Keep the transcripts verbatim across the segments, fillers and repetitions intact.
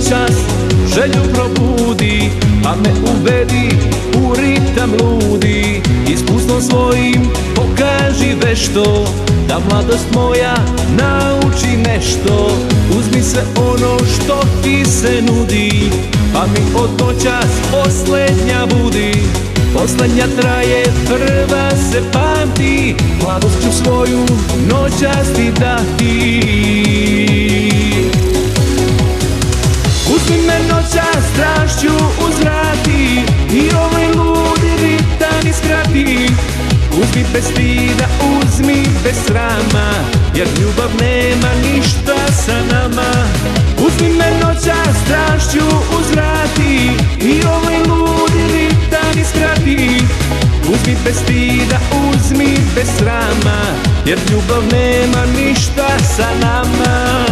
noćas želju probudi, pa me uvedi u ritam ludi. Iskustvom svojim pokaži vešto, da mladost moja nauči nešto. Uzmi sve ono što ti se nudi, pa mi od noćas poslednja budi. Poslednja traje, prva se pamti, mladost ću svoju noćas ti dati. Uzmi me noćas, strašću uzvrati i ovaj ludi ritam iskrati. Uzmi bez stida, uzmi bez srama, jer ljubav nema ništa sa nama. Uzmi me noćas, strašću uzvrati i ovaj ludi ritam iskrati. Uzmi bez stida, uzmi bez srama, jer ljubav nema ništa sa nama.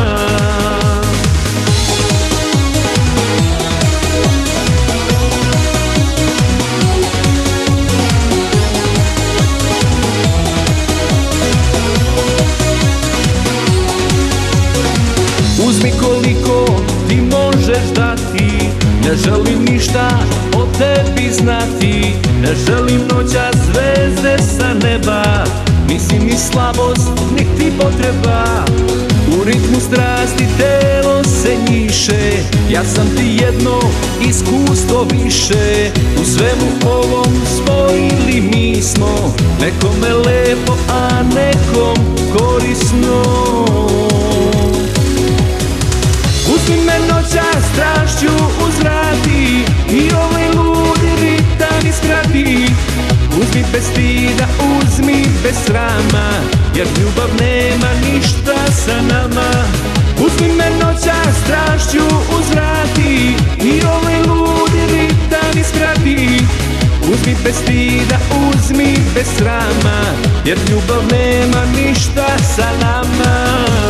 Uzmi koliko ti možeš dati, ne želim ništa o tebi znati. Ne želim noća zvezde sa neba, nisi mi slabost, niti potreba. U ritmu strasti telo se njiše, ja sam ti jedno iskustvo više. U svemu ovom spojili mi smo, nekome lepo, a nekom korisno. Uzmi me noćas, strašću uzvrati i ovaj ludi ritam iskrati. Uzmi bez stida, uzmi bez srama, jer ljubav nema ništa sa nama. Uzmi me noćas, strašću uzvrati i ovaj ludi ritam iskrati. Uzmi bez stida, uzmi bez srama, jer ljubav nema ništa sa nama.